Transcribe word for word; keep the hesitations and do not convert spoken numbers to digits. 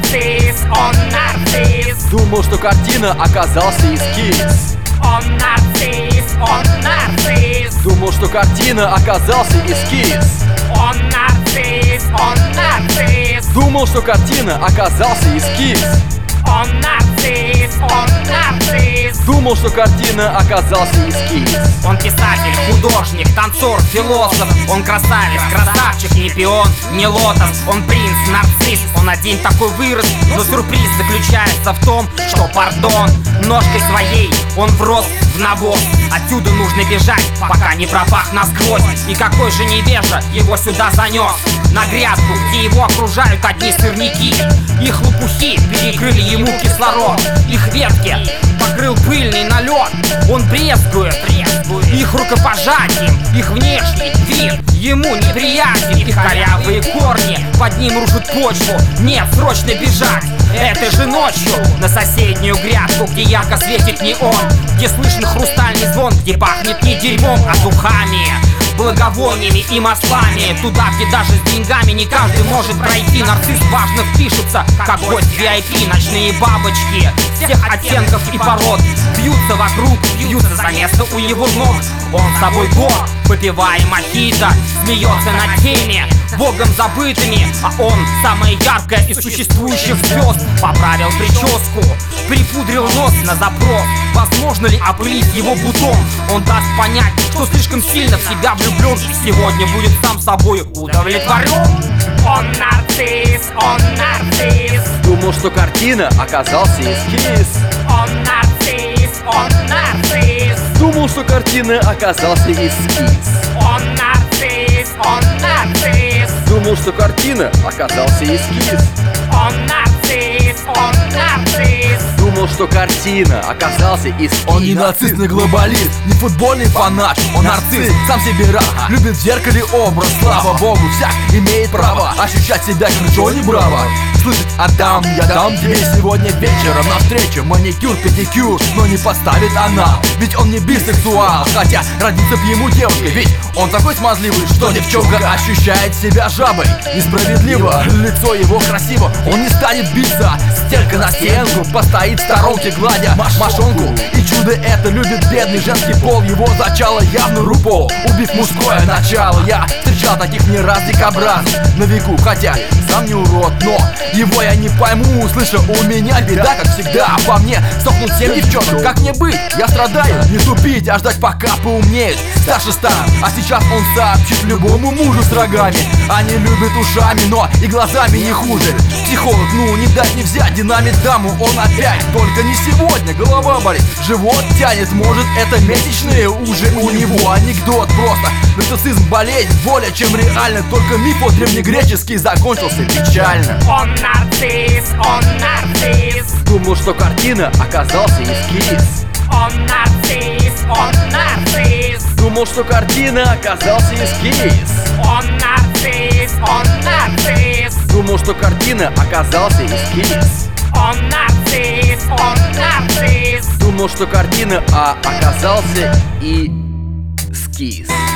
нарцисс, он нарцисс. Думал, что картина оказался эскиз. Он нарцисс, он нарцисс. Думал, что картина оказался эскиз. Он нарцисс, он нарцисс. Думал, что картина оказался эскиз. Он нарцисс, он нарцисс. Думал, что картина оказался эскиз. Он писатель, художник, танцор, философ. Он красавец, красавчик, не пион, не лотос. Он принц, нарцисс, он один такой вырос. Но сюрприз заключается в том, что, пардон, ножкой своей он врос в навоз. Отсюда нужно бежать, пока не пропах насквозь. И какой же невежа его сюда занес? На грядку, где его окружают одни сорняки. Их лопухи перекрыли ему кислород. Их ветки покрыл пыльный налет. Он брезгует их рукопожатием, их внешний вид ему неприятен. Их корявые корни под ним рушат почву. Нет, срочно бежать этой же ночью на соседнюю грядку, где ярко светит неон, где слышен хрустальный звон, где пахнет не дерьмом, а духами, благовониями и маслами. Туда, где даже с деньгами не каждый может пройти. Нарцисс важно впишется, как гость ви ай пи. Ночные бабочки всех оттенков и пород бьются вокруг, бьются за место у его ног. Он с собой год, попивая мохито, смеется над теми богом забытыми. А он самая яркая из существующих звезд. Поправил прическу, припудрил нос на запрос. Возможно ли опылить его бутон? Он даст понять, что слишком сильно в себя влюблен, и сегодня будет сам собой удовлетворен. Он нарцисс, он нарцисс. Думал, что картина оказался эскиз. Он нарцисс, он нарцисс. Думал, что картина оказался эскиз. Он нарцисс, он нарцисс. Думал, что картина оказался эскиз. Он нарцисс, он нарцисс. Думал, что картина оказался эскиз. Он не нацист, не глобалист, не футбольный фанат. Он нарцисс, сам себе рад, любит в зеркале образ. Слава богу, всяк имеет право ощущать себя как Джонни Браво. Слышать «Отдам, я дам тебе сегодня вечером навстречу маникюр, педикюр», но не поставит она, ведь он не бисексуал. Хотя родится б ему девушкой, ведь он такой смазливый, что девчонка ощущает себя жабой. Несправедливо, лицо его красиво, он не станет биться. Стенка на стенку, постоит в сторонке, гладя мошонку. И чудо это любит бедный женский пол. Его зачало явно рупол, убив мужское начало. Я встречал таких не раз дикобразов на веку, хотя сам не урод, но его я не пойму. Слыша, у меня беда, как всегда, а по мне сохнут семь девчонок. Как мне быть? Я страдаю, не тупить, а ждать пока поумнеет. Старше стану, а сейчас он сообщит любому мужу с рогами. Они любят ушами, но и глазами не хуже. Психолог, ну не дать не взять, динамит даму он опять. Только не сегодня, голова болит, живот тянет, может это месячные уже у него. Анекдот просто, нарциссизм болезнь более чем реально. Только миф от древнегреческий закончился печально. Он нарцисс, он нарцисс. Думал, что картина оказался эскиз. Он нарцисс, он нарцисс. Думал, что картина оказался эскиз. Он нарцисс, он нарцисс. Думал, что картина оказался эскиз. Он нарцисс, он нарцисс. Думал, что картина а оказался и скиз.